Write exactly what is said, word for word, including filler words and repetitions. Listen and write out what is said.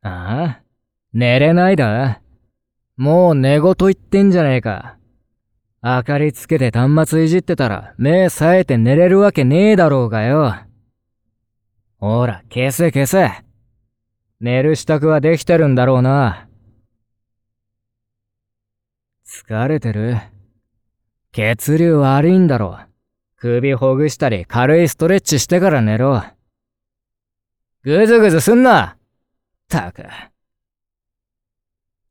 ああ？寝れないだ？もう寝言言ってんじゃねえか。明かりつけて端末いじってたら目冴えて寝れるわけねえだろうがよ。ほら、消せ消せ。寝る支度はできてるんだろうな。疲れてる？血流悪いんだろ。首ほぐしたり軽いストレッチしてから寝ろ。ぐずぐずすんな。ったく。